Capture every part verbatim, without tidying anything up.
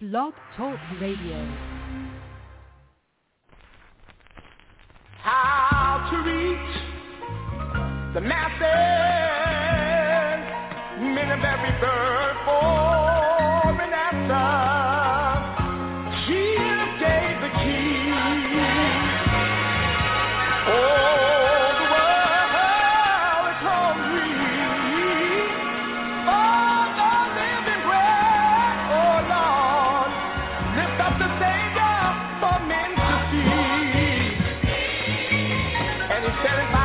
Blog Talk Radio. How to reach the masses, men of every bird for an answer. Jesus gave the key. Oh, the world is hungry for the living bread. Oh, Lord, lift up the Savior for men to see. And he said it by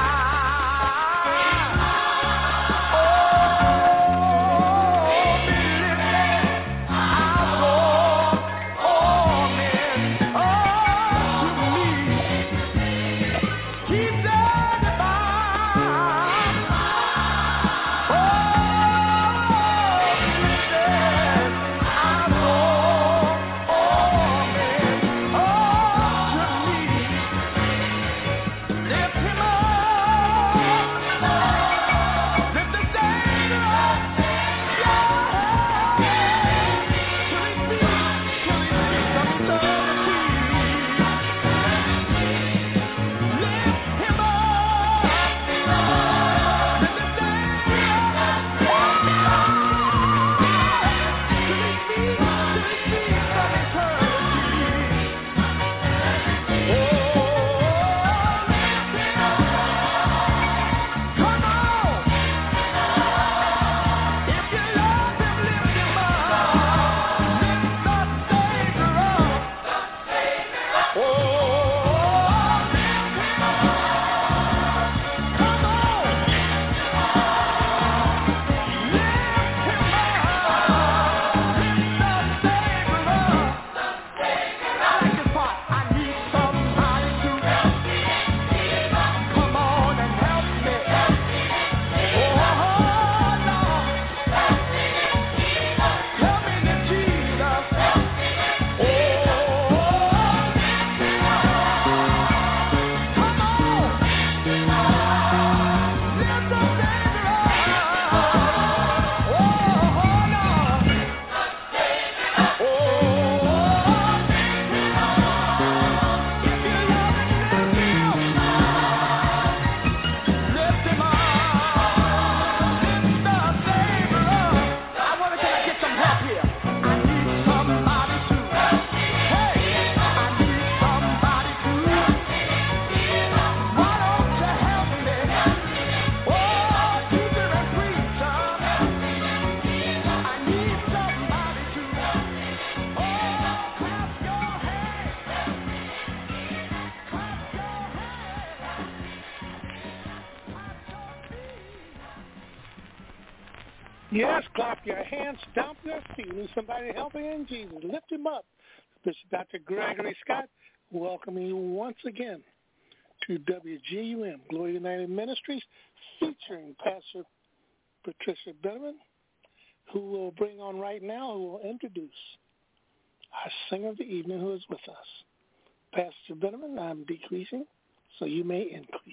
Yes, clap your hands, stomp your feet. Need somebody to help you in Jesus. Lift him up. This is Doctor Gregory Scott welcoming you once again to W G U M, Glory United Ministries, featuring Pastor Patricia Benjamin, who will bring on right now, who will introduce our singer of the evening who is with us. Pastor Benjamin, I'm decreasing, so you may increase.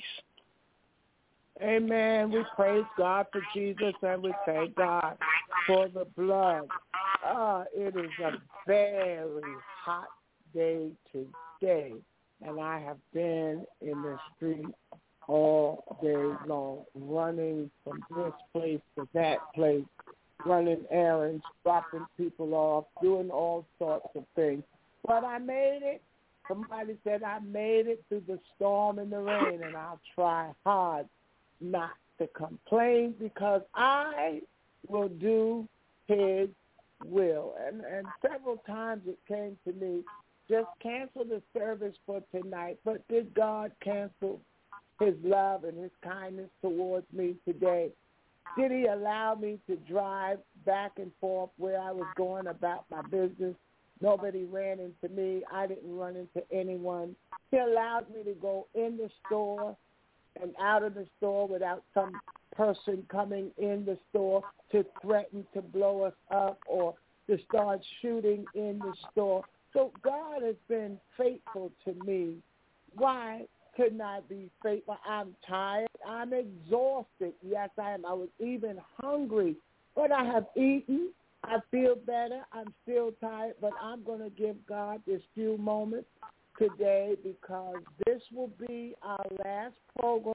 Amen. We praise God for Jesus, and we thank God for the blood. Ah, it is a very hot day today, and I have been in the street all day long, running from this place to that place, running errands, dropping people off, doing all sorts of things. But I made it. Somebody said I made it through the storm and the rain, and I'll try hard not to complain, because I will do his will. And, and several times it came to me, just cancel the service for tonight. But did God cancel his love and his kindness towards me today? Did he allow me to drive back and forth where I was going about my business? Nobody ran into me. I didn't run into anyone. He allowed me to go in the store and out of the store without some person coming in the store to threaten to blow us up or to start shooting in the store. So God has been faithful to me. Why couldn't I be faithful? I'm tired. I'm exhausted. Yes, I am. I was even hungry, but I have eaten. I feel better. I'm still tired, but I'm going to give God this few moments today because this will be our last program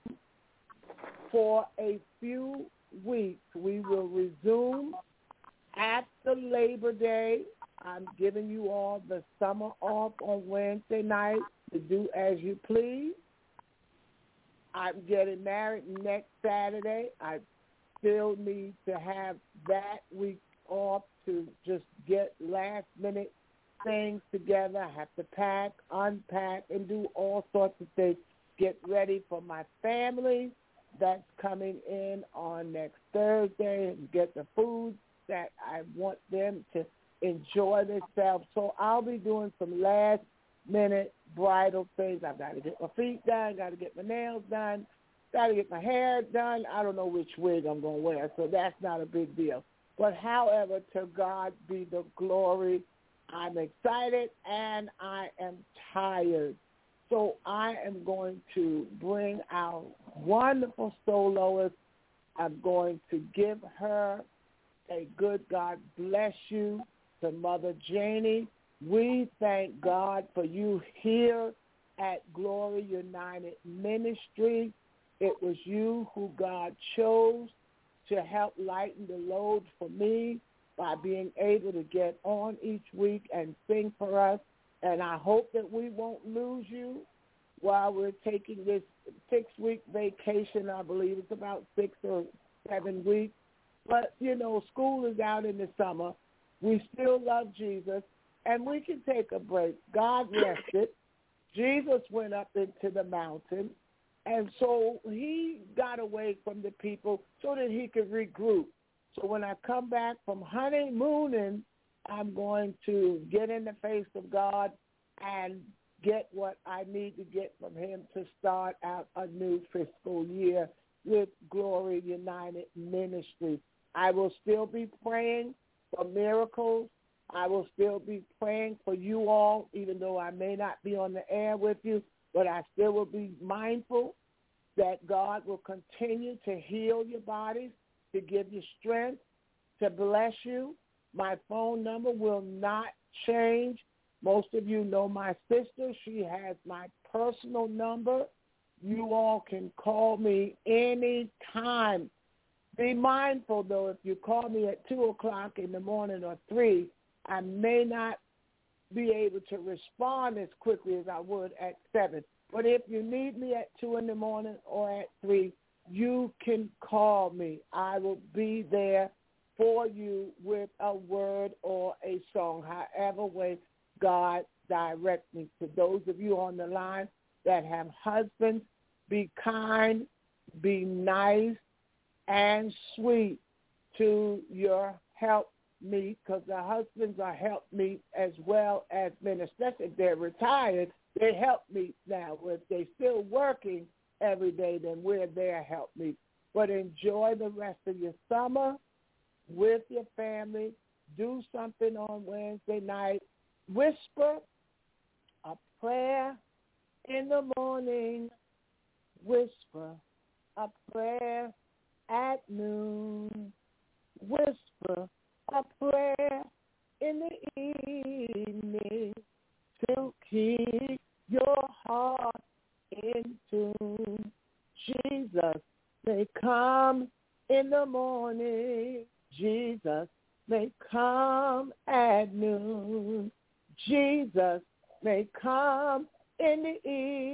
for a few weeks. We will resume after Labor Day. I'm giving you all the summer off on Wednesday night to do as you please. I'm getting married next Saturday. I still need to have that week off to just get last-minute things together. I have to pack, unpack, and do all sorts of things. Get ready for my family that's coming in on next Thursday and get the food that I want them to enjoy themselves. So I'll be doing some last-minute bridal things. I've got to get my feet done, got to get my nails done, got to get my hair done. I don't know which wig I'm going to wear, so that's not a big deal. But however, to God be the glory. I'm excited and I am tired. So I am going to bring our wonderful soloist. I'm going to give her a good God bless you to Mother Janie. We thank God for you here at Glory United Ministry. It was you who God chose to help lighten the load for me by being able to get on each week and sing for us. And I hope that we won't lose you while we're taking this six-week vacation. I believe it's about six or seven weeks. But, you know, school is out in the summer. We still love Jesus, and we can take a break. God rested. Jesus went up into the mountain, and so he got away from the people so that he could regroup. So when I come back from honeymooning, I'm going to get in the face of God and get what I need to get from him to start out a new fiscal year with Glory United Ministry. I will still be praying for miracles. I will still be praying for you all, even though I may not be on the air with you, but I still will be mindful that God will continue to heal your bodies, to give you strength, to bless you. My phone number will not change. Most of you know my sister. She has my personal number. You all can call me any time. Be mindful, though, if you call me at two o'clock in the morning or three, I may not be able to respond as quickly as I would at seven. But if you need me at two in the morning or at three, you can call me. I will be there for you with a word or a song, however way God directs me. To those of you on the line that have husbands, be kind, be nice, and sweet to your helpmeet, because the husbands are helpmeet as well as men, especially if they're retired. They helpmeet now. If they're still working every day, then we're their helpmeet. But enjoy the rest of your summer with your family. Do something on Wednesday night. Whisper a prayer in the morning. Whisper a prayer at noon. Whisper a prayer in the evening to keep your heart in tune. Jesus may come in the morning. Jesus may come at noon. Jesus may come in the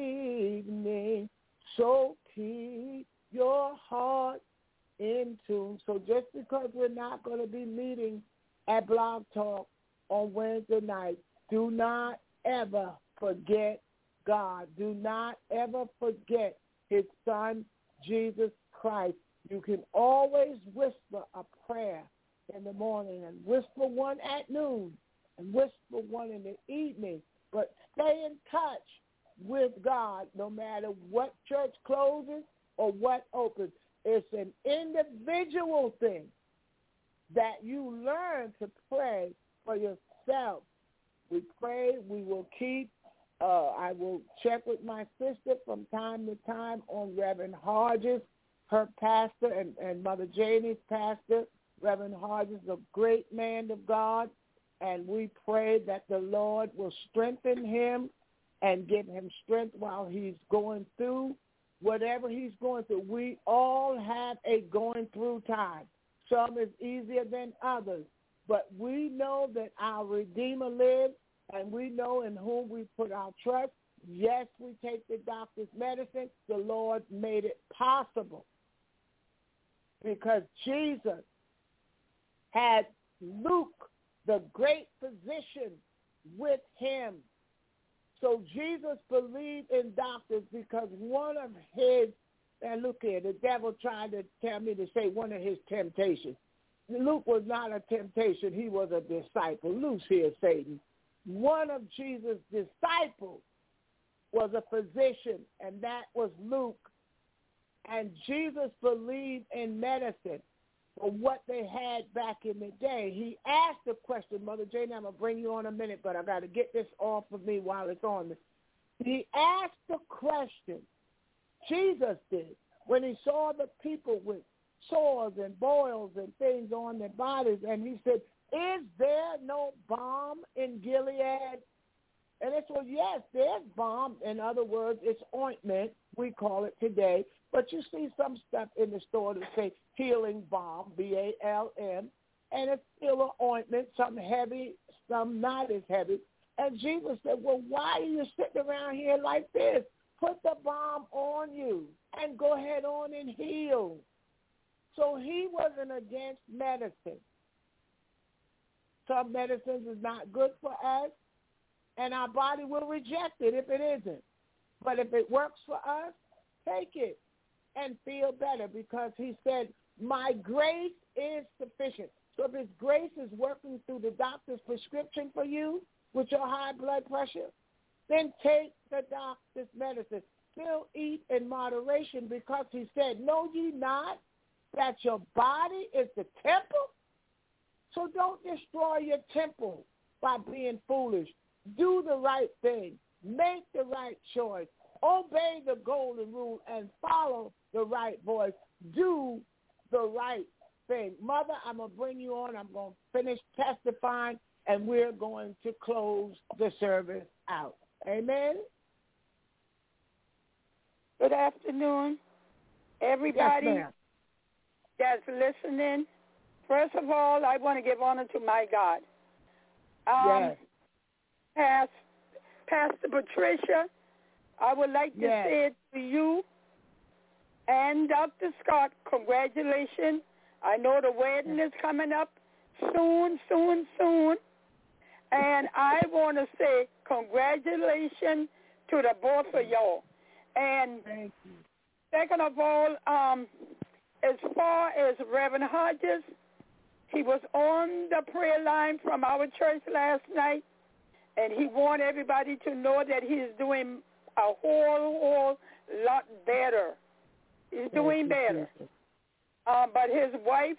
evening. So keep your heart in tune. So just because we're not going to be meeting at Blog Talk on Wednesday night, do not ever forget God. Do not ever forget his son, Jesus Christ. You can always whisper a prayer in the morning and whisper one at noon and whisper one in the evening. But stay in touch with God no matter what church closes or what opens. It's an individual thing that you learn to pray for yourself. We pray. We will keep. Uh, I will check with my sister from time to time on Reverend Hodges, her pastor, and, and Mother Janie's pastor, Reverend Hodges is a great man of God, and we pray that the Lord will strengthen him and give him strength while he's going through whatever he's going through. We all have a going through time. Some is easier than others, but we know that our Redeemer lives, and we know in whom we put our trust. Yes, we take the doctor's medicine. The Lord made it possible because Jesus had Luke, the great physician, with him. So Jesus believed in doctors because one of his, and look here, the devil tried to tell me to say one of his temptations. Luke was not a temptation. He was a disciple. Loose here, Satan. One of Jesus' disciples was a physician, and that was Luke. And Jesus believed in medicine for what they had back in the day. He asked the question, Mother Jane, I'm going to bring you on a minute, but I got to get this off of me while it's on me. He asked the question, Jesus did, when he saw the people with sores and boils and things on their bodies, and he said, is there no balm in Gilead? And they said, yes, there's balm. In other words, it's ointment, we call it today. But you see some stuff in the store that say healing balm, B A L M, and it's still an ointment, some heavy, some not as heavy. And Jesus said, well, why are you sitting around here like this? Put the balm on you and go ahead on and heal. So he wasn't against medicine. Some medicines is not good for us, and our body will reject it if it isn't. But if it works for us, take it and feel better, because he said, my grace is sufficient. So if his grace is working through the doctor's prescription for you with your high blood pressure, then take the doctor's medicine. Still eat in moderation, because he said, know ye not that your body is the temple? So don't destroy your temple by being foolish. Do the right thing. Make the right choice. Obey the golden rule and follow the right voice. Do the right thing. Mother, I'm going to bring you on. I'm going to finish testifying, and we're going to close the service out. Amen? Good afternoon, everybody Yes, that's listening. First of all, I want to give honor to my God. Um, yes. Past, Pastor Patricia, I would like to yes. say it to you and Doctor Scott, congratulations. I know the wedding is coming up soon, soon, soon. And I want to say congratulations to the both of y'all. And Thank you. second of all, um, as far as Reverend Hodges, he was on the prayer line from our church last night, and he wanted everybody to know that he's doing a whole, whole lot better. He's doing better. Um, but his wife,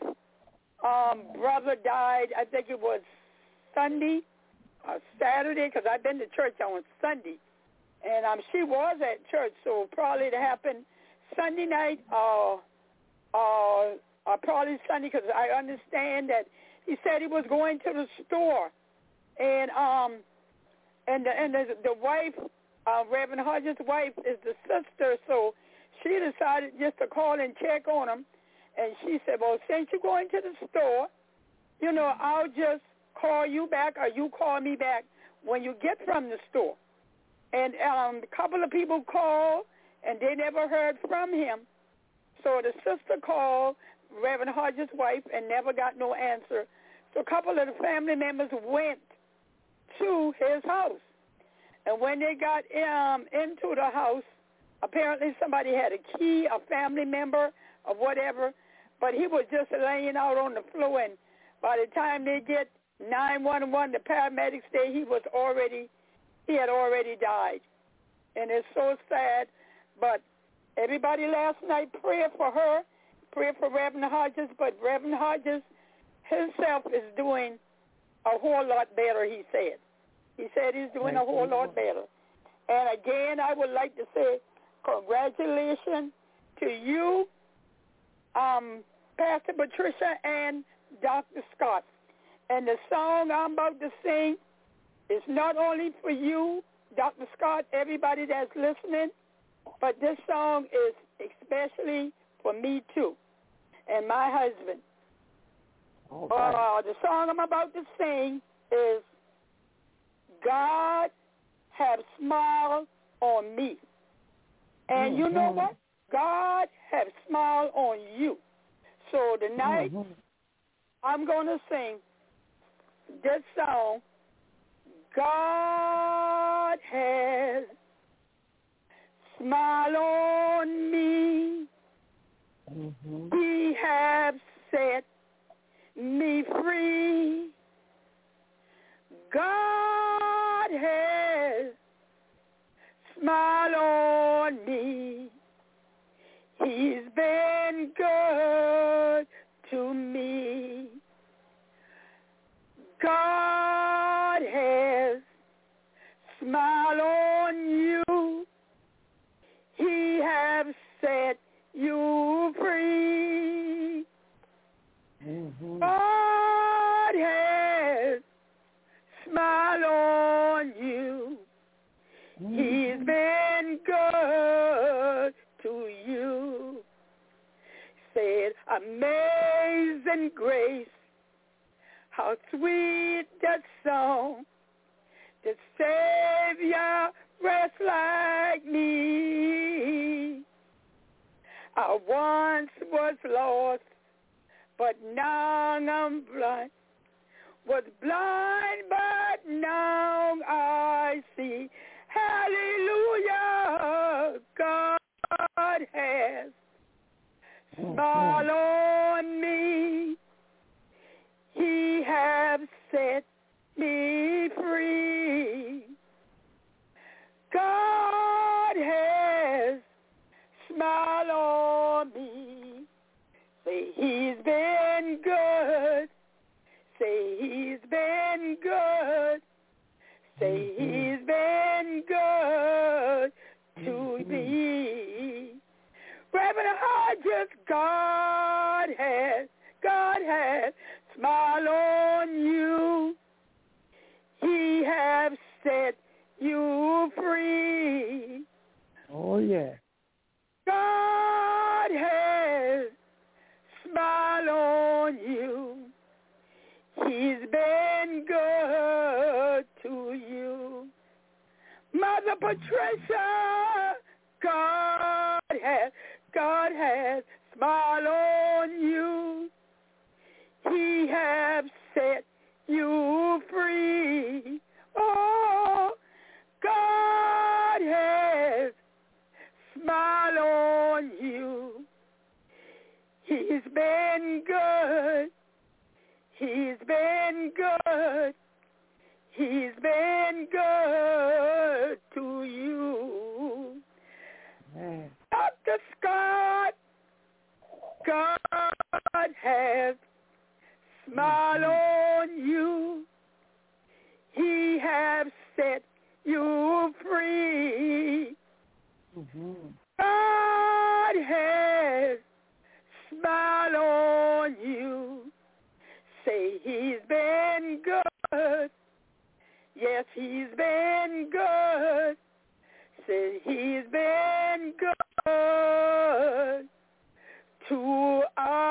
um, brother died, I think it was Sunday or Saturday, because I've been to church on Sunday. And um, she was at church, so probably it happened Sunday night or uh, uh, uh, probably Sunday, because I understand that he said he was going to the store. And um, and the, and the, the wife, uh, Reverend Hodges' wife, is the sister, so she decided just to call and check on him. And she said, well, since you're going to the store, you know, I'll just call you back, or you call me back when you get from the store. And um, a couple of people called, and they never heard from him. So the sister called Reverend Hodges' wife and never got no answer. So a couple of the family members went to his house. And when they got um, into the house, apparently somebody had a key, a family member or whatever, but he was just laying out on the floor. And by the time they get nine one one, the paramedics say he was already, he had already died. And it's so sad. But everybody last night prayed for her, prayed for Reverend Hodges, but Reverend Hodges himself is doing a whole lot better, he said. He said he's doing a whole lot better. And again, I would like to say congratulations to you, um, Pastor Patricia and Doctor Scott. And the song I'm about to sing is not only for you, Doctor Scott, everybody that's listening, but this song is especially for me too, and my husband. All right. Uh, the song I'm about to sing is God Have Smiled on Me. And mm-hmm. you know what? God have smiled on you. So tonight, mm-hmm. I'm going to sing this song, God has smiled on me. Mm-hmm. He has set me free. God has smiled on me. He's been good to me. God has smiled on you. He has set you free. Mm-hmm. God has smiled on you. Mm-hmm. He's been good to you. Said, amazing grace, how sweet that song, the Savior rests like me. I once was lost, but now I'm blind. Was blind, but now I see. Hallelujah, God has smiled on me. He has set me free. God has smiled on me. Say he's been good. Say he's been good. Say he's been good to me. Reverend Hodges, God has, God has smiled on you. He has set you free. Oh, yeah. God has smiled on you. He's been good to you. Mother Patricia, God has, God has smiled on you. He has set you free. Oh, God has smiled on you. He's been good. He's been good. He's been good to you. Man. Doctor Scott, God has smiled on you. He has set you free. Mm-hmm. God has smiled on you. Say he's been good. Yes, he's been good. Say he's been good to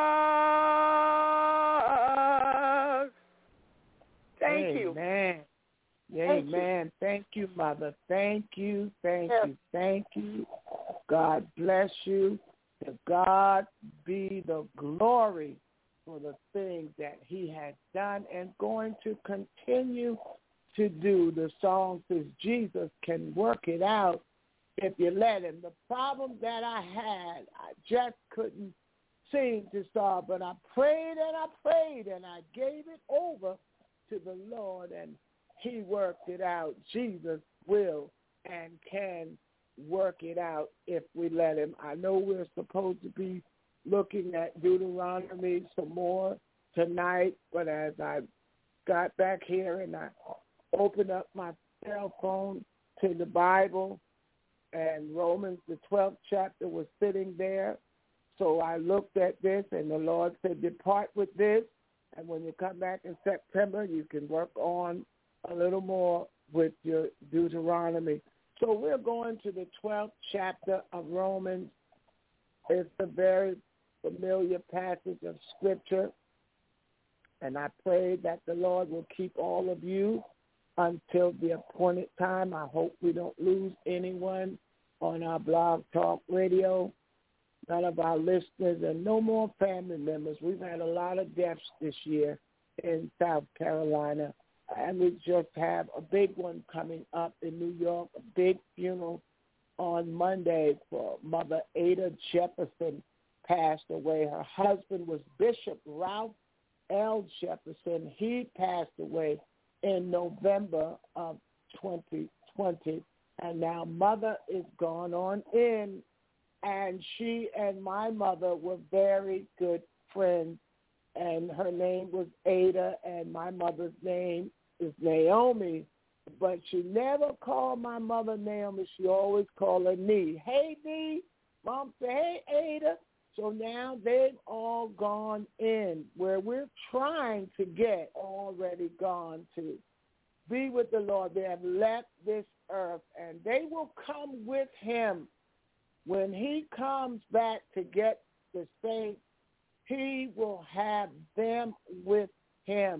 us. Thank Amen. you. Amen. Thank Amen. you. Thank you, Mother. Thank you. Thank yes. you. Thank you. God bless you. To God be the glory for the things that he has done and going to continue to do. The song says Jesus can work it out if you let him. The problem that I had, I just couldn't seem to solve, but I prayed and I prayed and I gave it over to the Lord and he worked it out. Jesus will and can work it out if we let him. I know we're supposed to be looking at Deuteronomy some more tonight, but as I got back here and I opened up my cell phone to the Bible, and Romans, the twelfth chapter, was sitting there. So I looked at this, and the Lord said, depart with this And when you come back in September, you can work on a little more with your Deuteronomy. So we're going to the twelfth chapter of Romans. It's a very familiar passage of Scripture. And I pray that the Lord will keep all of you until the appointed time. I hope we don't lose anyone on our Blog Talk Radio, none of our listeners, and no more family members. We've had a lot of deaths this year in South Carolina, and we just have a big one coming up in New York, a big funeral on Monday for Mother Ada Jefferson passed away. Her husband was Bishop Ralph L. Jefferson. He passed away in November of twenty twenty, and now Mother is gone on in, and she and my mother were very good friends, and her name was Ada, and my mother's name is Naomi, but she never called my mother Naomi. She always called her Nee. Hey, Nee. Mom said, hey, Ada. So now they've all gone in where we're trying to get, already gone to be with the Lord. They have left this earth, and they will come with him. When he comes back to get the saints, he will have them with him.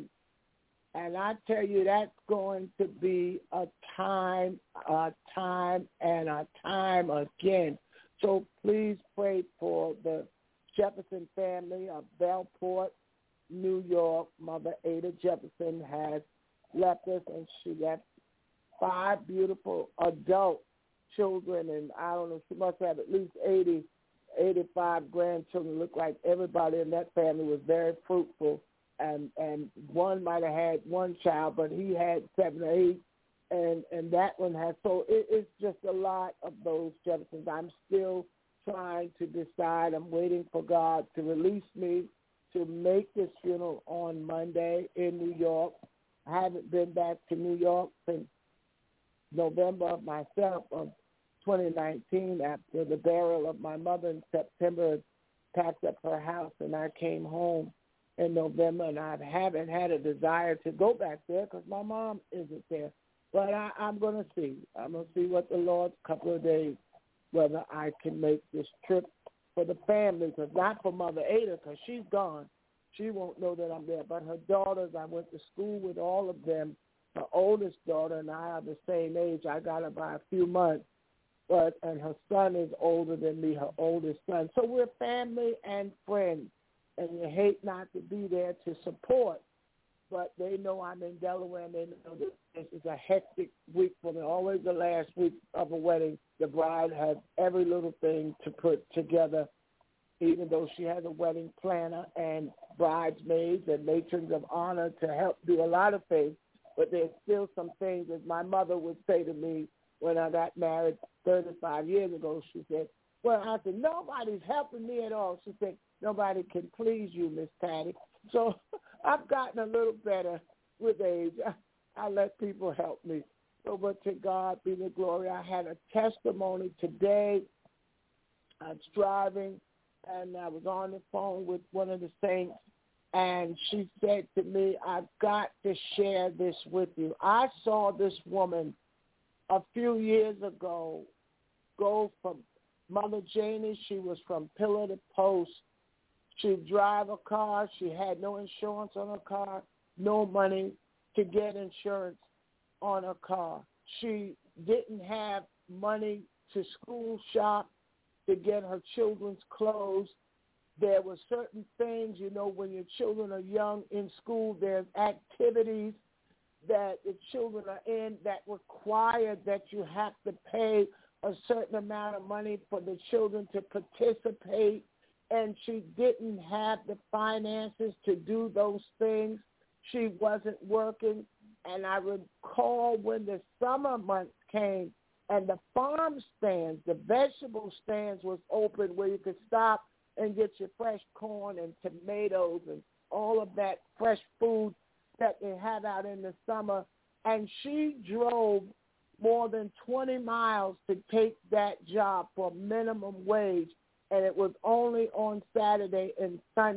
And I tell you, that's going to be a time, a time, and a time again. So please pray for the Jefferson family of Bellport, New York. Mother Ada Jefferson has left us, and she left five beautiful adult children, and I don't know, she must have at least eighty, eighty-five grandchildren. Look like everybody in that family was very fruitful, and and one might have had one child, but he had seven or eight, and, and that one has, so it, it's just a lot of those Jeffersons. I'm still trying to decide. I'm waiting for God to release me to make this funeral on Monday in New York. I haven't been back to New York since November of myself of twenty nineteen after the burial of my mother in September. Packed up her house, and I came home in November, and I haven't had a desire to go back there because my mom isn't there. But I, I'm going to see. I'm going to see what the Lord's couple of days, whether I can make this trip for the family, because not for Mother Ada, because she's gone. She won't know that I'm there. But her daughters, I went to school with all of them. Her oldest daughter and I are the same age. I got her by a few months. But and her son is older than me, her oldest son. So we're family and friends, and you hate not to be there to support. But they know I'm in Delaware, and they know that this is a hectic week for me. Always the last week of a wedding, the bride has every little thing to put together, even though she has a wedding planner and bridesmaids and matrons of honor to help do a lot of things. But there's still some things, as my mother would say to me when I got married thirty-five years ago. She said, well, I said, nobody's helping me at all. She said, nobody can please you, Miss Patty. So I've gotten a little better with age. I, I let people help me. So, but to God be the glory. I had a testimony today. I was driving, and I was on the phone with one of the saints, and she said to me, I've got to share this with you. I saw this woman a few years ago go from Mother Janie. She was from pillar to post. She'd drive a car. She had no insurance on her car, no money to get insurance on her car. She didn't have money to school shop to get her children's clothes. There were certain things, you know, when your children are young in school, there's activities that the children are in that require that you have to pay a certain amount of money for the children to participate, and she didn't have the finances to do those things. She wasn't working, and I recall when the summer months came and the farm stands, the vegetable stands was open where you could stop and get your fresh corn and tomatoes and all of that fresh food that they have out in the summer. And she drove more than twenty miles to take that job for minimum wage, and it was only on Saturday and Sunday.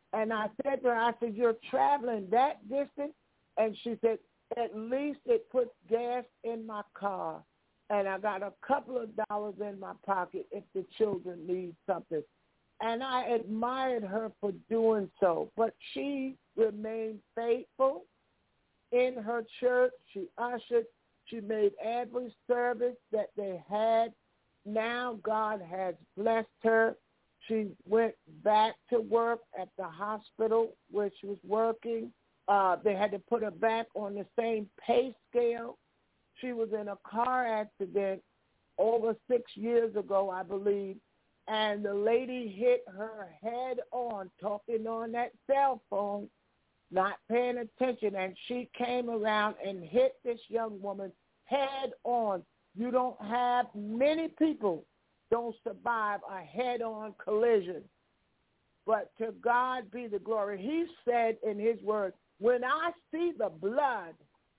And I said to her, I said, you're traveling that distance? And she said, at least it puts gas in my car. And I got a couple of dollars in my pocket if the children need something. And I admired her for doing so. But she remained faithful in her church. She ushered. She made every service that they had. Now God has blessed her. She went back to work at the hospital where she was working. Uh, they had to put her back on the same pay scale. She was in a car accident over six years ago, I believe, and the lady hit her head on, talking on that cell phone, not paying attention, and she came around and hit this young woman head on. You don't have many people don't survive a head-on collision. But to God be the glory. He said in his word, when I see the blood,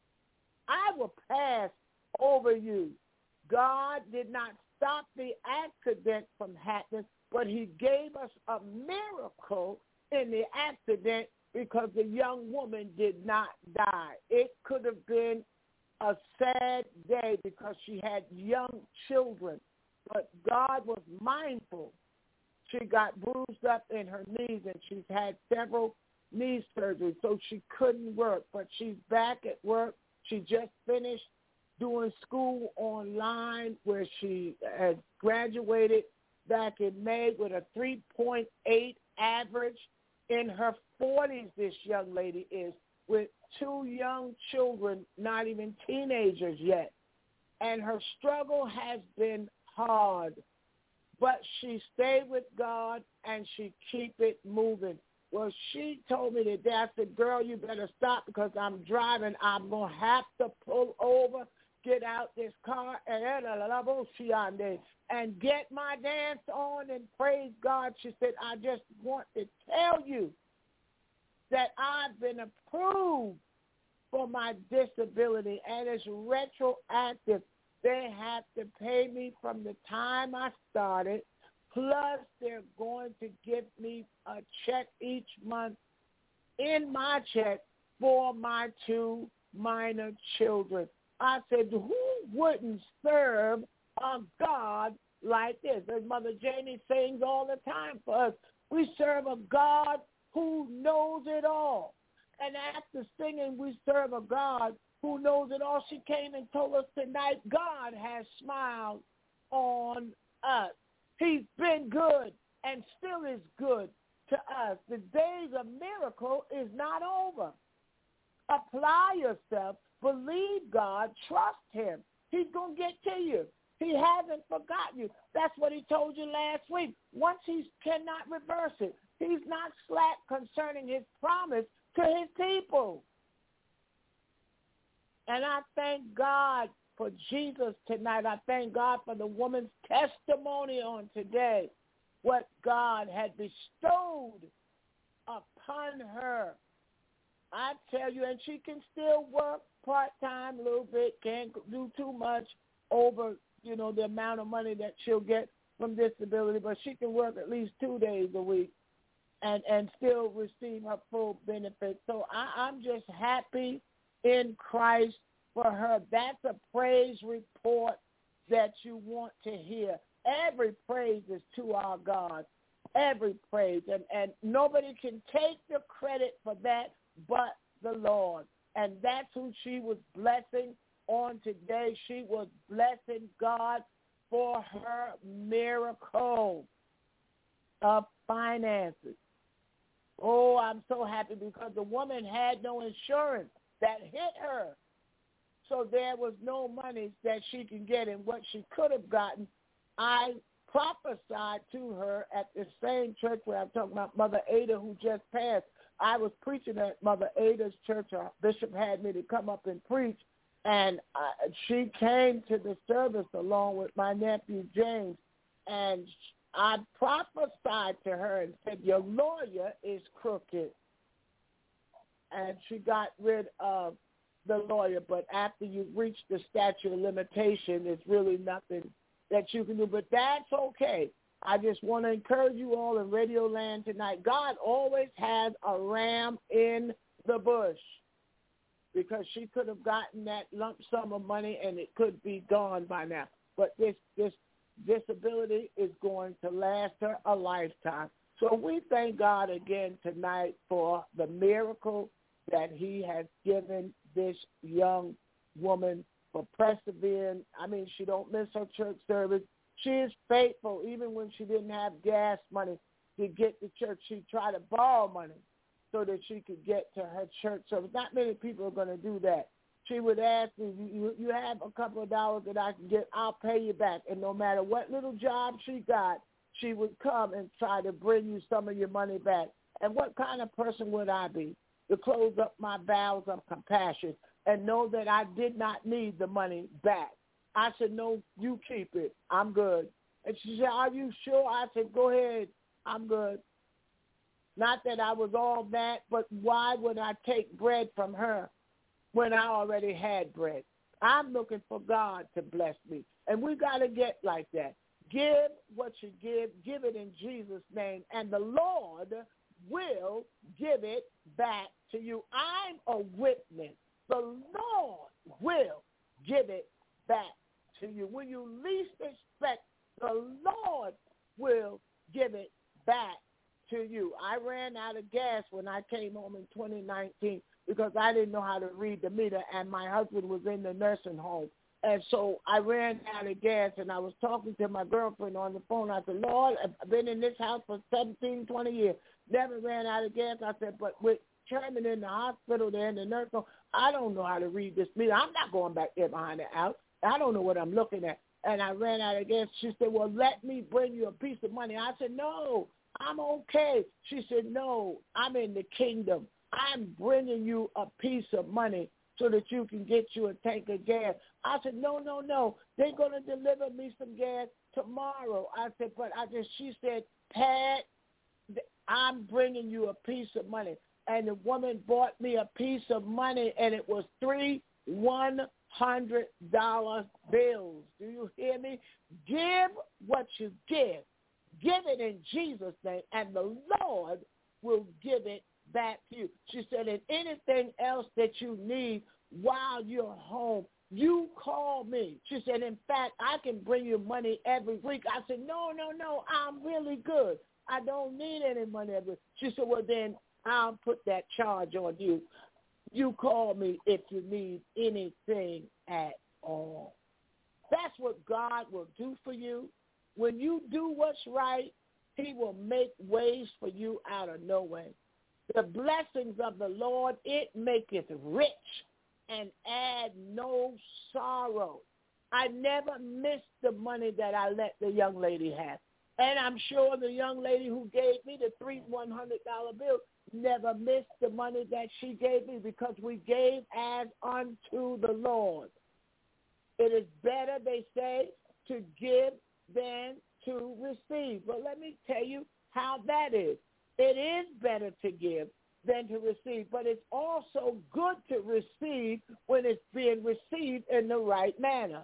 I will pass over you. God did not stop the accident from happening, but he gave us a miracle in the accident because the young woman did not die. It could have been a sad day because she had young children, but God was mindful. She got bruised up in her knees, and she's had several knee surgeries, so she couldn't work, but she's back at work. She just finished doing school online where she has graduated back in May with a three point eight average. In her forties, this young lady is, with two young children, not even teenagers yet. And her struggle has been hard, but she stayed with God and she keep it moving. Well, she told me today, I said, girl, you better stop because I'm driving. I'm going to have to pull over, get out this car, and and get my dance on and praise God. She said, I just want to tell you that I've been approved for my disability, and it's retroactive. They have to pay me from the time I started, plus they're going to give me a check each month in my check for my two minor children. I said, who wouldn't serve a God like this? As Mother Janie sings all the time for us, we serve a God who knows it all. And after singing, we serve a God who knows it all, she came and told us tonight, God has smiled on us. He's been good and still is good to us. The days of miracle is not over. Apply yourself. Believe God. Trust him. He's going to get to you. He hasn't forgotten you. That's what he told you last week. Once he cannot reverse it. He's not slack concerning his promise to his people. And I thank God for Jesus tonight. I thank God for the woman's testimony on today, what God had bestowed upon her. I tell you, and she can still work part-time a little bit, can't do too much over, you know, the amount of money that she'll get from disability, but she can work at least two days a week and, and still receive her full benefits. So I, I'm just happy in Christ for her. That's a praise report that you want to hear. Every praise is to our God. Every praise. And, and nobody can take the credit for that but the Lord. And that's who she was blessing on today. She was blessing God for her miracle of finances. Oh, I'm so happy because the woman had no insurance that hit her. So there was no money that she can get, and what she could have gotten, I prophesied to her at the same church where I'm talking about Mother Ada, who just passed. I was preaching at Mother Ada's church. Our bishop had me to come up and preach, and uh, she came to the service along with my nephew James, and I prophesied to her and said, your lawyer is crooked. And she got rid of the lawyer, but after you've reached the statute of limitation, there's really nothing that you can do. But that's okay. I just want to encourage you all in Radio Land tonight. God always has a ram in the bush, because she could have gotten that lump sum of money and it could be gone by now. But this this disability is going to last her a lifetime. So we thank God again tonight for the miracle that he has given this young woman for persevering. I mean, she don't miss her church service. She is faithful. Even when she didn't have gas money to get to church, she tried to borrow money so that she could get to her church service. Not many people are going to do that. She would ask me, you, you have a couple of dollars that I can get, I'll pay you back. And no matter what little job she got, she would come and try to bring you some of your money back. And what kind of person would I be? To close up my bowels of compassion and know that I did not need the money back. I said, no, you keep it. I'm good. And she said, are you sure? I said, go ahead. I'm good. Not that I was all that, but why would I take bread from her when I already had bread? I'm looking for God to bless me. And we got to get like that. Give what you give. Give it in Jesus' name. And the Lord will give it back to you. I'm a witness. The Lord will give it back to you. When you least expect, the Lord will give it back to you. I ran out of gas when I came home in twenty nineteen because I didn't know how to read the meter, and my husband was in the nursing home. And so I ran out of gas, and I was talking to my girlfriend on the phone. I said, Lord, I've been in this house for seventeen, twenty years, never ran out of gas. I said, but with Chairman in the hospital there in the nursing home, I don't know how to read this meter. I'm not going back there behind the house. I don't know what I'm looking at. And I ran out of gas. She said, well, let me bring you a piece of money. I said, no, I'm okay. She said, no, I'm in the kingdom. I'm bringing you a piece of money so that you can get you a tank of gas. I said, no, no, no. They're going to deliver me some gas tomorrow. I said, but I just, she said, Pat, I'm bringing you a piece of money. And the woman bought me a piece of money, and it was three one hundred dollar bills. Do you hear me? Give what you give. Give it in Jesus' name, and the Lord will give it back to you. She said, and anything else that you need while you're home, you call me. She said, in fact, I can bring you money every week. I said, no, no, no, I'm really good. I don't need any money every week. She said, well, then I'll put that charge on you. You call me if you need anything at all. That's what God will do for you. When you do what's right, he will make ways for you out of no way. The blessings of the Lord, it maketh rich and add no sorrow. I never missed the money that I let the young lady have. And I'm sure the young lady who gave me the three one hundred dollar bills never missed the money that she gave me, because we gave as unto the Lord. It is better, they say, to give than to receive. But let me tell you how that is. It is better to give than to receive, but it's also good to receive when it's being received in the right manner.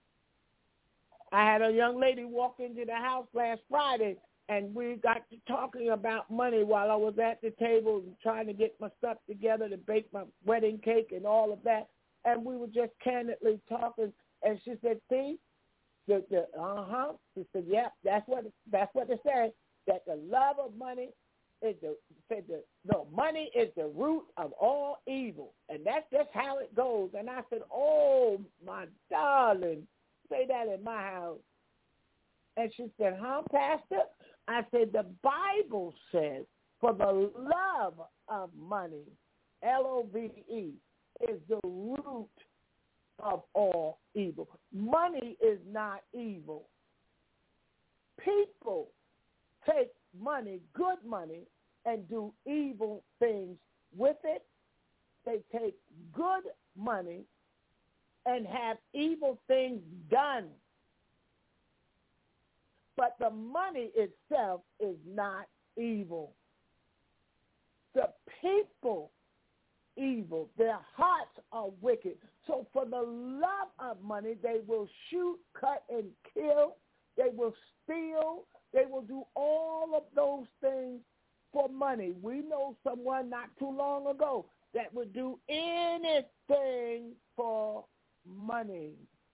I had a young lady walk into the house last Friday, and we got to talking about money while I was at the table and trying to get my stuff together to bake my wedding cake and all of that. And we were just candidly talking, and she said, see, the, the, uh-huh. She said, yeah, that's what, that's what they say, that the love of money is the, said the, no, money is the root of all evil. And that's just how it goes. And I said, oh, my darling, say that in my house. And she said, huh, Pastor? I said, the Bible says, for the love of money, L O V E, is the root of all evil. Money is not evil. People take money, good money, and do evil things with it. They take good money and have evil things done. But the money itself is not evil. The people evil. Their hearts are wicked. So for the love of money, they will shoot, cut, and kill. They will steal. They will do all of those things for money. We know someone not too long ago that would do anything for money.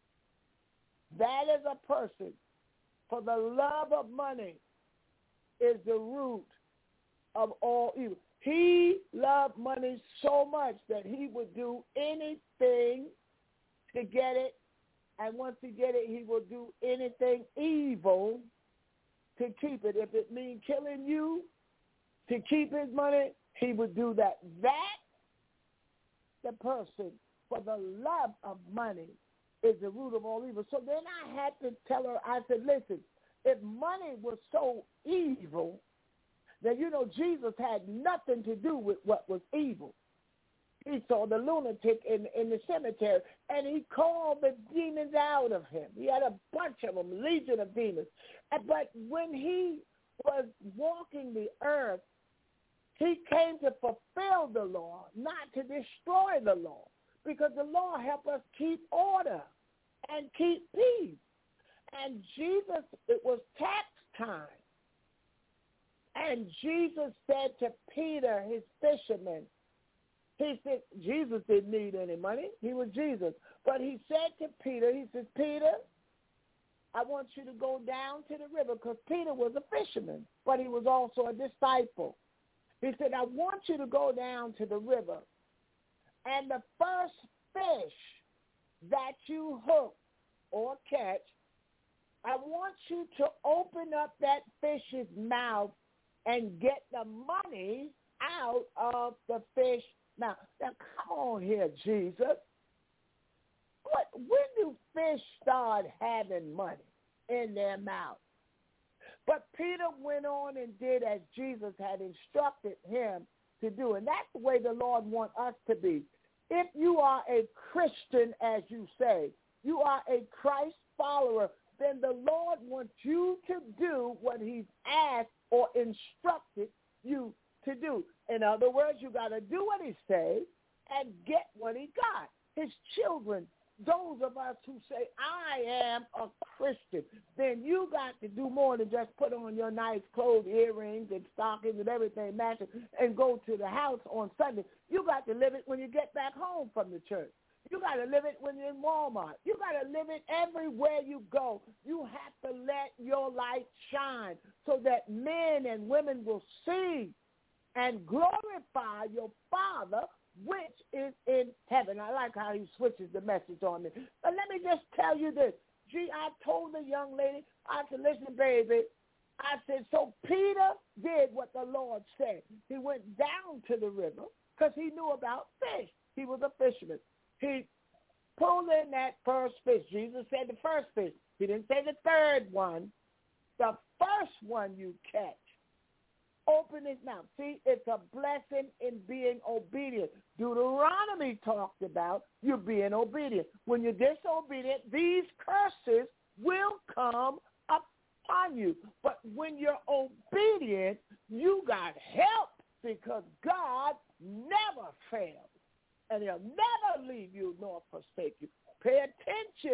That is a person. For the love of money is the root of all evil. He loved money so much that he would do anything to get it. And once he get it, he will do anything evil to keep it. If it means killing you to keep his money, he would do that. That, the person, for the love of money, is the root of all evil. So then I had to tell her, I said, listen, if money was so evil, then, you know, Jesus had nothing to do with what was evil. He saw the lunatic in, in the cemetery, and he called the demons out of him. He had a bunch of them, legion of demons. But when he was walking the earth, he came to fulfill the law, not to destroy the law, because the law helped us keep order and keep peace. And Jesus, it was tax time. And Jesus said to Peter, his fisherman, he said, Jesus didn't need any money. He was Jesus. But he said to Peter, he said, Peter, I want you to go down to the river, because Peter was a fisherman, but he was also a disciple. He said, I want you to go down to the river, and the first fish that you hook or catch, I want you to open up that fish's mouth and get the money out of the fish mouth. Now, come on here, Jesus. What, when do fish start having money in their mouth? But Peter went on and did as Jesus had instructed him to do. And that's the way the Lord wants us to be. If you are a Christian, as you say, you are a Christ follower, then the Lord wants you to do what he's asked or instructed you to do. In other words, you got to do what he says and get what he got. His children, those of us who say, I am a Christian, then you got to do more than just put on your nice clothes, earrings, and stockings and everything matching and go to the house on Sunday. You got to live it when you get back home from the church. You got to live it when you're in Walmart. You got to live it everywhere you go. You have to let your light shine so that men and women will see and glorify your Father which is in heaven. I like how he switches the message on me. But let me just tell you this. Gee, I told the young lady, I said, listen, baby, I said, so Peter did what the Lord said. He went down to the river because he knew about fish. He was a fisherman. He pulled in that first fish. Jesus said the first fish. He didn't say the third one. The first one you catch. Open his mouth. See, it's a blessing in being obedient. Deuteronomy talked about you being obedient. When you're disobedient, these curses will come upon you. But when you're obedient, you got help because God never fails. And he'll never leave you nor forsake you. Pay attention.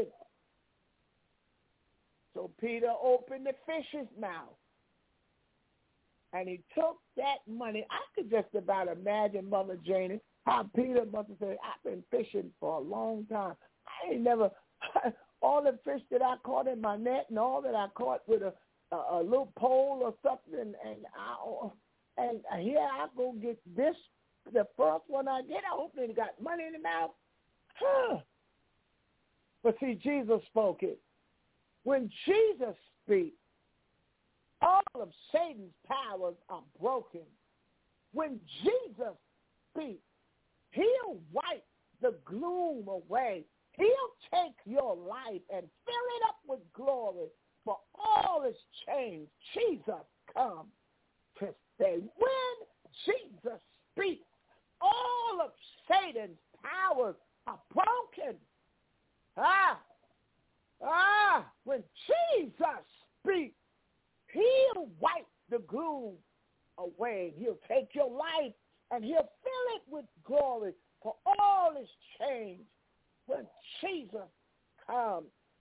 So Peter opened the fish's mouth. And he took that money. I could just about imagine Mother Janie, how Peter must have said, I've been fishing for a long time. I ain't never, all the fish that I caught in my net and all that I caught with a, a, a little pole or something, and and, I, and here I go get this, the first one I get, I hope they got money in the mouth. Huh. But see, Jesus spoke it. When Jesus speaks, all of Satan's powers are broken. When Jesus speaks, he'll wipe the gloom away. He'll take your life and fill it up with glory, for all is changed. Jesus come to stay. When Jesus speaks, all of Satan's powers are broken. Ah, ah, when Jesus speaks, he'll wipe the gloom away. He'll take your life and he'll fill it with glory, for all is changed when Jesus comes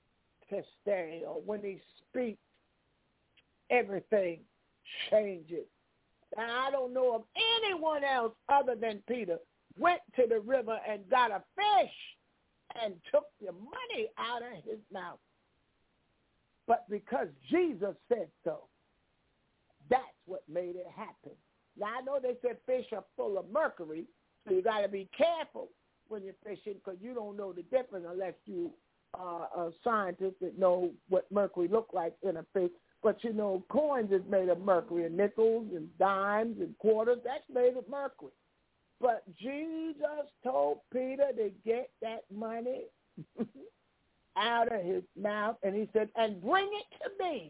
to stay, or when he speaks, everything changes. Now, I don't know of anyone else other than Peter went to the river and got a fish and took the money out of his mouth. But because Jesus said so, that's what made it happen. Now, I know they said fish are full of mercury, so you got to be careful when you're fishing because you don't know the difference unless you are a scientist that know what mercury look like in a fish. But, you know, coins is made of mercury, and nickels and dimes and quarters, that's made of mercury. But Jesus told Peter to get that money out of his mouth, and he said, and bring it to me.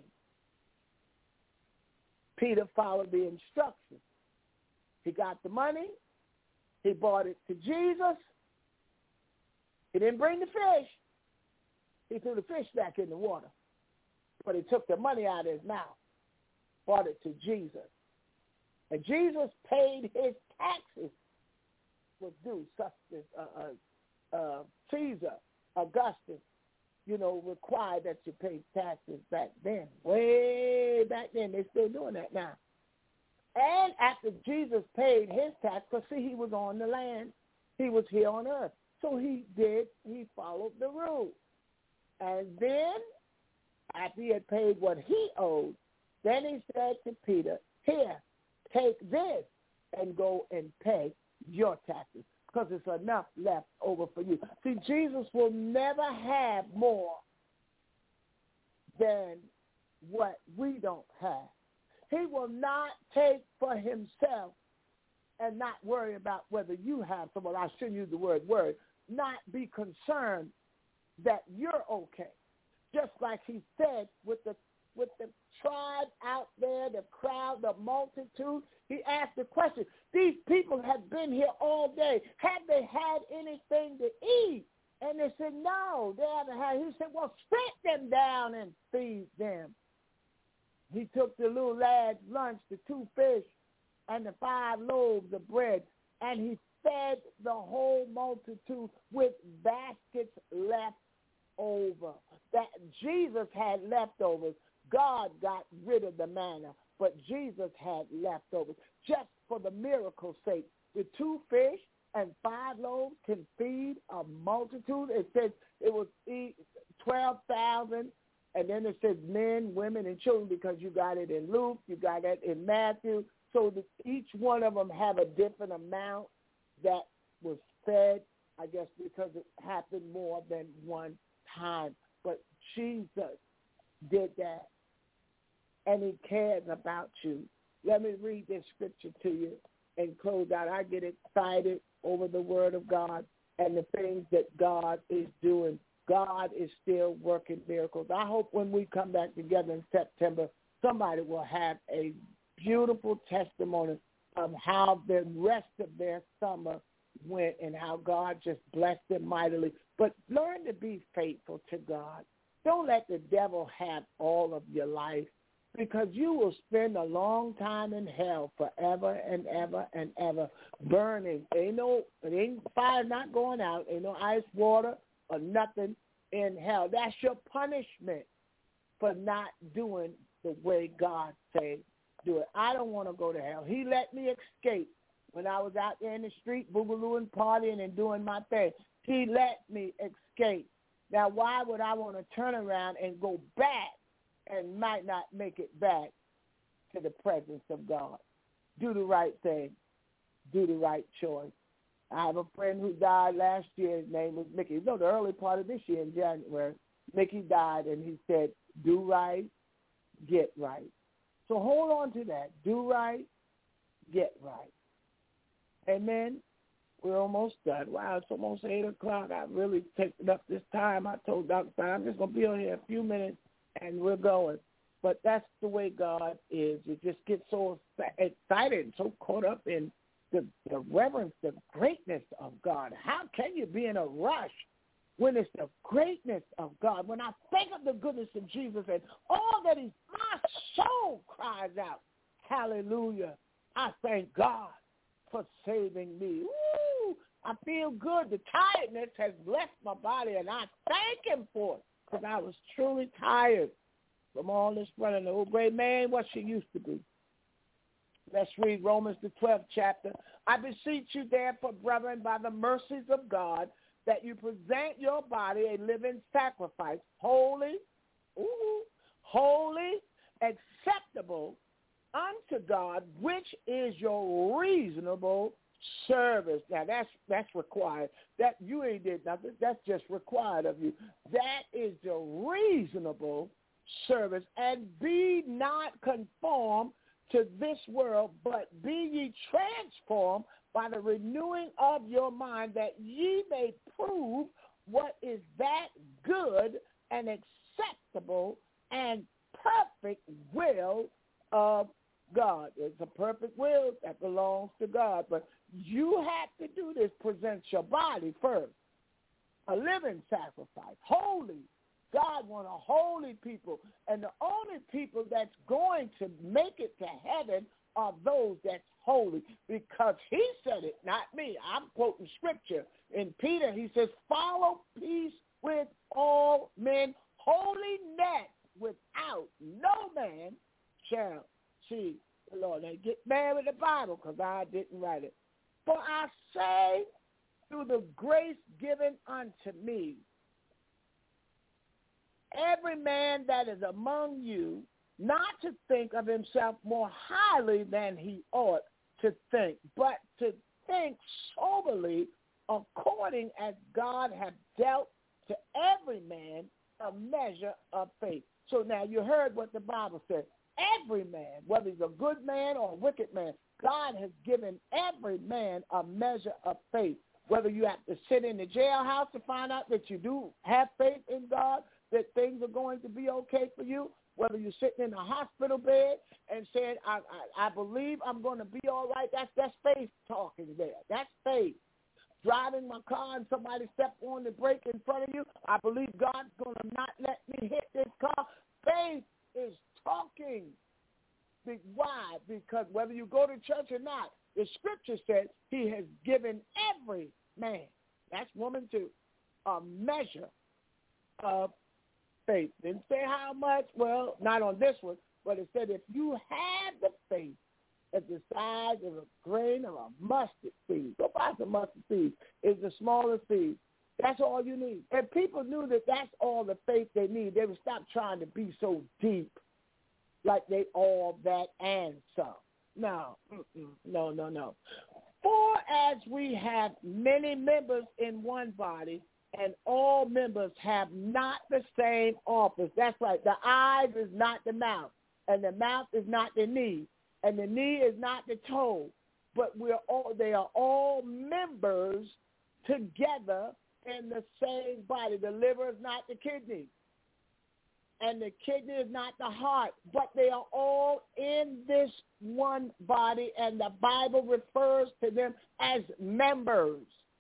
Peter followed the instructions. He got the money. He brought it to Jesus. He didn't bring the fish. He threw the fish back in the water. But he took the money out of his mouth, brought it to Jesus. And Jesus paid his taxes was due. Substance, uh, uh, uh, Caesar, Augustus, you know, required that you pay taxes back then. Way back then. They're still doing that now. And after Jesus paid his tax, because, see, he was on the land. He was here on earth. So he did, he followed the rules. And then, after he had paid what he owed, then he said to Peter, here, take this and go and pay your taxes because it's enough left over for you. See, Jesus will never have more than what we don't have. He will not take for himself and not worry about whether you have someone. I shouldn't use the word word. Not be concerned that you're okay. Just like he said with the with the tribe out there, the crowd, the multitude, he asked the question, these people have been here all day. Have they had anything to eat? And they said, no, they haven't had. He said, well, sit them down and feed them. He took the little lad's lunch, the two fish and the five loaves of bread, and he fed the whole multitude with baskets left over. That Jesus had leftovers. God got rid of the manna, but Jesus had leftovers. Just for the miracle's sake, the two fish and five loaves can feed a multitude. It says it was twelve thousand, and then it says men, women, and children because you got it in Luke, you got it in Matthew. So that each one of them have a different amount that was fed, I guess, because it happened more than one time. But Jesus did that, and he cares about you. Let me read this scripture to you and close out. I get excited over the word of God and the things that God is doing. God is still working miracles. I hope when we come back together in September, somebody will have a beautiful testimony of how the rest of their summer went and how God just blessed them mightily. But learn to be faithful to God. Don't let the devil have all of your life because you will spend a long time in hell forever and ever and ever burning. Ain't no, ain't fire not going out. Ain't no ice water or nothing in hell. That's your punishment for not doing the way God says do it. I don't want to go to hell. He let me escape when I was out there in the street boogalooing, partying, and doing my thing. He let me escape. Now, why would I want to turn around and go back and might not make it back to the presence of God? Do the right thing. Do the right choice. I have a friend who died last year. His name was Mickey. You know, the early part of this year in January, Mickey died, and he said, do right, get right. So hold on to that. Do right, get right. Amen. We're almost done. Wow, it's almost eight o'clock. I really taken up this time. I told Doctor I'm just going to be on here a few minutes, and we're going. But that's the way God is. You just get so excited and so caught up in the, the reverence, the greatness of God. How can you be in a rush when it's the greatness of God? When I think of the goodness of Jesus and all that he's, my soul cries out, hallelujah. I thank God for saving me. Woo! I feel good. The tiredness has left my body, and I thank him for it. because I was truly tired from all this running. The old great man, what she used to be. Let's read Romans the twelfth chapter. I beseech you, therefore, brethren, by the mercies of God, that you present your body a living sacrifice, holy, ooh, holy, acceptable unto God, which is your reasonable service. Now that's that's required. That you ain't did nothing. That's just required of you. That is the reasonable service. And be not conformed to this world, but be ye transformed by the renewing of your mind, that ye may prove what is that good and acceptable and perfect will of God. It's a perfect will that belongs to God. But you have to do this, present your body first, a living sacrifice, holy. God wants a holy people, and the only people that's going to make it to heaven are those that's holy, because he said it, not me. I'm quoting scripture. In Peter, he says, follow peace with all men, holiness without no man shall see the Lord. Now get mad with the Bible, because I didn't write it. For I say, through the grace given unto me, every man that is among you, not to think of himself more highly than he ought to think, but to think soberly, according as God hath dealt to every man a measure of faith. So now you heard what the Bible said. Every man, whether he's a good man or a wicked man, God has given every man a measure of faith. Whether you have to sit in the jailhouse to find out that you do have faith in God, that things are going to be okay for you, whether you're sitting in a hospital bed and saying, I, I, I believe I'm going to be all right, that's, that's faith talking there. That's faith. Driving my car and somebody stepped on the brake in front of you, I believe God's going to not let me hit this car. Faith is talking. Why? Because whether you go to church or not, the scripture says he has given every man, that's woman too, a measure of faith. Didn't say how much, well, not on this one, but it said if you have the faith at the size of a grain of a mustard seed, go buy some mustard seed, it's the smallest seed. That's all you need. If people knew that that's all the faith they need, they would stop trying to be so deep, like they all that and some. No, mm-mm, no, no, no. For as we have many members in one body, and all members have not the same office. That's right. The eyes is not the mouth, and the mouth is not the knee, and the knee is not the toe. But we're all they are all members together in the same body. The liver is not the kidney, and the kidney is not the heart, but they are all in this one body, and the Bible refers to them as members.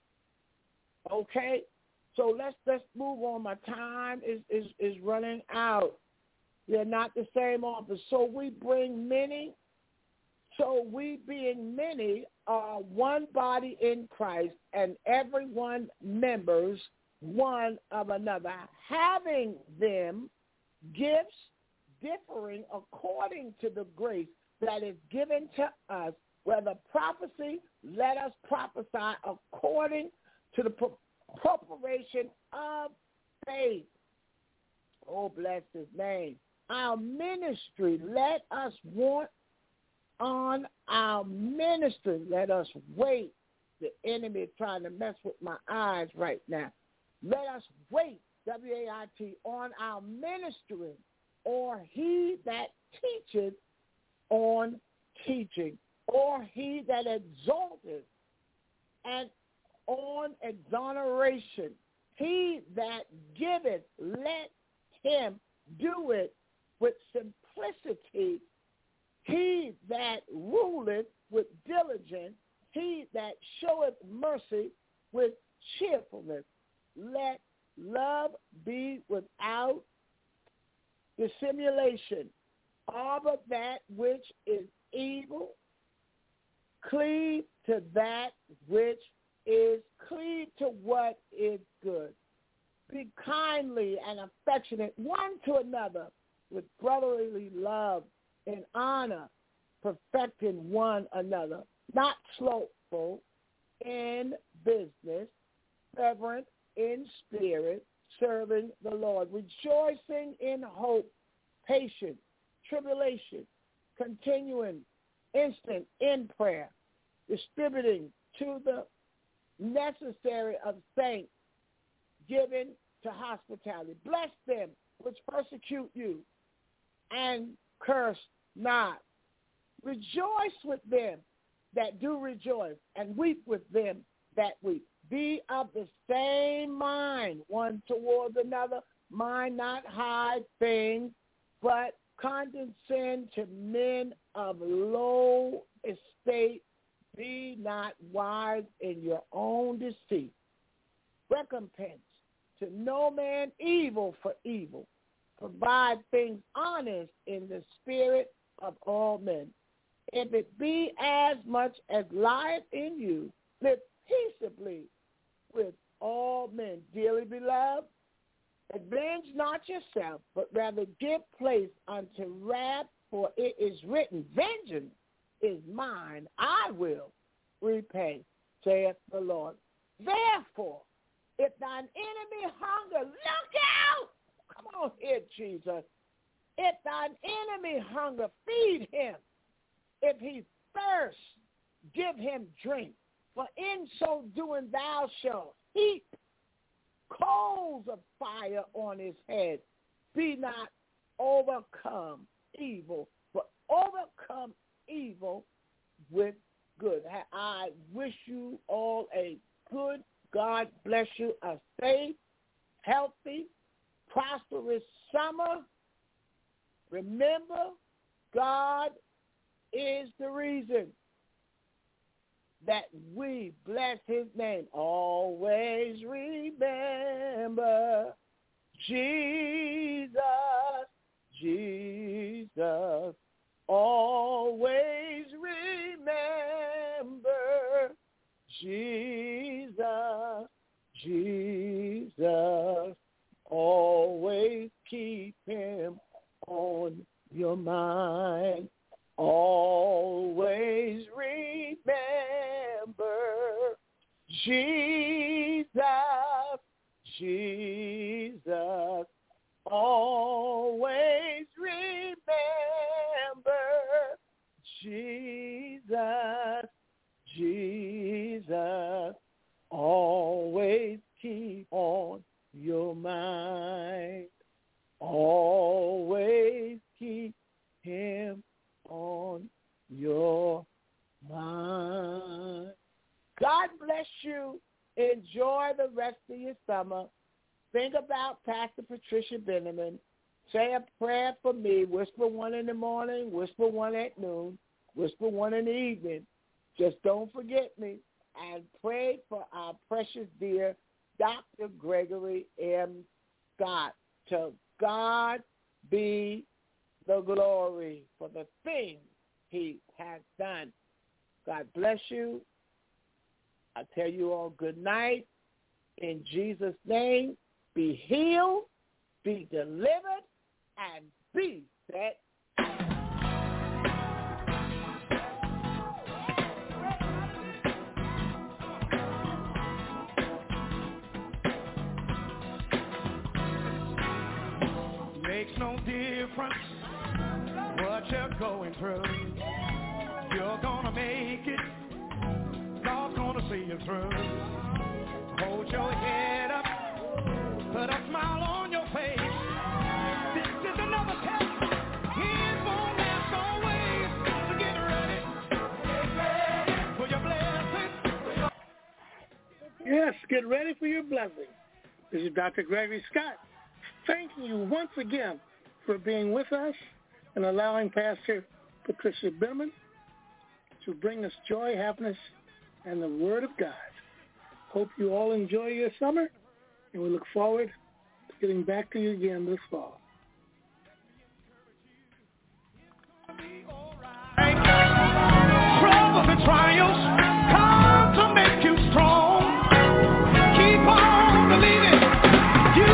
Okay? So let's let's move on. My time is, is, is running out. They're not the same office. So we bring many. So we being many are one body in Christ, and everyone members one of another, having them gifts differing according to the grace that is given to us. Whether prophecy, let us prophesy according to the pro- Preparation of faith. Oh, bless his name. Our ministry, let us want on our ministry. Let us wait. The enemy is trying to mess with my eyes right now. Let us wait, W A I T, on our ministry, or he that teacheth on teaching, or he that exalteth and on exoneration. He that giveth, let him do it with simplicity. He that ruleth with diligence. He that showeth mercy with cheerfulness. Let love be without dissimulation. Abhor that which is evil. Cleave to that which is cleave to what is good. Be kindly and affectionate one to another with brotherly love and honor, perfecting one another, not slothful in business, reverent in spirit, serving the Lord, rejoicing in hope, patient, tribulation, continuing, instant in prayer, distributing to the necessary of saints, giving to hospitality. Bless them which persecute you, and curse not. Rejoice with them that do rejoice, and weep with them that weep. Be of the same mind one towards another. Mind not high things, but condescend to men of low estate. Be not wise in your own deceit. Recompense to no man evil for evil. Provide things honest in the spirit of all men. If it be as much as lieth in you, live peaceably with all men. Dearly beloved, avenge not yourself, but rather give place unto wrath, for it is written, vengeance is mine, I will repay, saith the Lord. Therefore, if thine enemy hunger, look out! Come on here, Jesus. If thine enemy hunger, feed him. If he thirst, give him drink. For in so doing thou shalt heap coals of fire on his head. Be not overcome evil, but overcome evil with good. I wish you all a good, God bless you, a safe, healthy, prosperous summer. Remember, God is the reason that we bless his name. Always remember Jesus, Jesus. Always remember Jesus, Jesus. Always keep him on your mind. Always remember Jesus, Jesus. Always remember Jesus, Jesus. Always keep on your mind. Always keep him on your mind. God bless you. Enjoy the rest of your summer. Think about Pastor Patricia Benjamin. Say a prayer for me. Whisper one in the morning, whisper one at noon, whisper one in the evening. Just don't forget me. And pray for our precious dear Doctor Gregory M. Scott. To God be the glory for the things he has done. God bless you. I tell you all good night. In Jesus' name, be healed, be delivered, and be set. Makes no difference what you're going through. You're gonna make it. God's gonna see you through. Hold your head up. Put a smile on your face. This is another test. It won't last always. So get ready. Get ready for your blessing. Yes, get ready for your blessing. This is Doctor Gregory Scott. Thanking you once again for being with us and allowing Pastor Patricia Benjamin to bring us joy, happiness, and the Word of God. Hope you all enjoy your summer, and we look forward to getting back to you again this fall. Troubles and trials come to make you strong. Keep on believing. You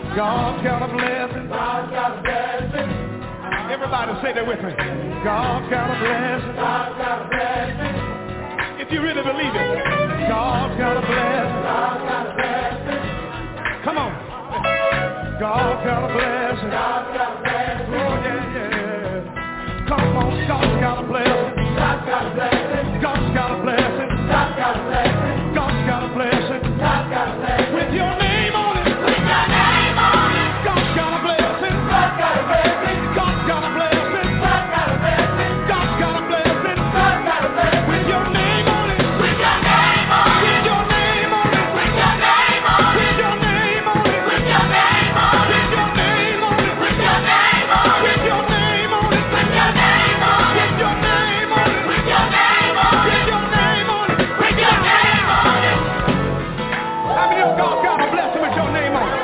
God's got a blessing. God's got a blessing. Everybody say that with me. God's got a blessing. God's got a blessing. If you really believe it. God's got a blessing. God's got a blessing. Come on. God's got a blessing. God's got a blessing. Oh, yeah, yeah. Come on. God's got a blessing. God's got a blessing. God's got a blessing. God's got a blessing. God's got a blessing. God's got a blessing. With your name on it. With your name on it. God's got a blessing. God's got a blessing. God's got a blessing. God's got a blessing. God's got a blessing. God's got a blessing. With your name on it. With your name on it. With your name on it. With your name on it. With your name on it. With your name on it. With your name on it. With your name on it. With your name on it. With your name on it. With your name on it. With your name on it. With your name on it. With your name on it. How many of God's got a blessing with your name on it?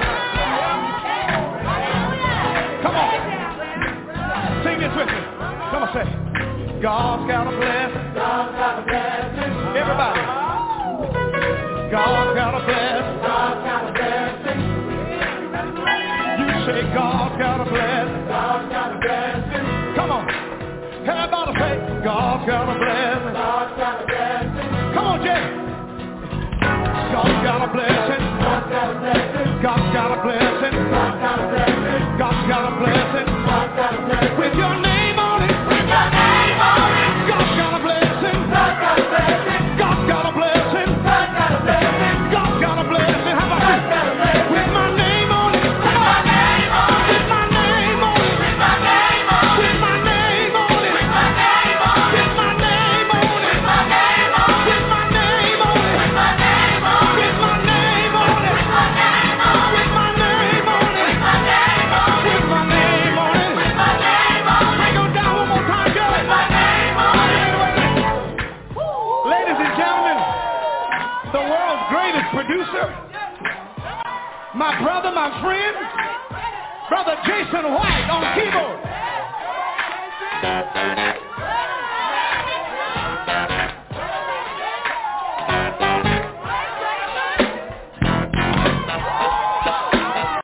Come on. Sing this with me. Come on, say. God's got a blessing. God's got a blessing. Everybody. God's got a blessing. God's got a blessing. You say God's got a blessing. God's got a blessing. Come on. Everybody say God's got a blessing. God's got a blessing. Come on, Jay. God's got a blessing. God's got a blessing. God's got a blessing. God's got a blessing. God's got a blessing. God's got a blessing. With your name on it. With your name on it. God's got a blessing. God's got a blessing. God's got a blessing. God's got a blessing. God's got a blessing. How about this? With my name on it. With my name on it. With my name on it. With my name on it. With my name on it. With my name on it. With my name on it. With my name on it. With my name on it. With my name on it. With my name on it. With my name on it. With my name on it. With my name on it. With my name on it. With my name on it. Take them down one more time, Joe. With my name on it. Ladies and gentlemen, the world's greatest producer, my brother, my friend, Brother Jason White on keyboard.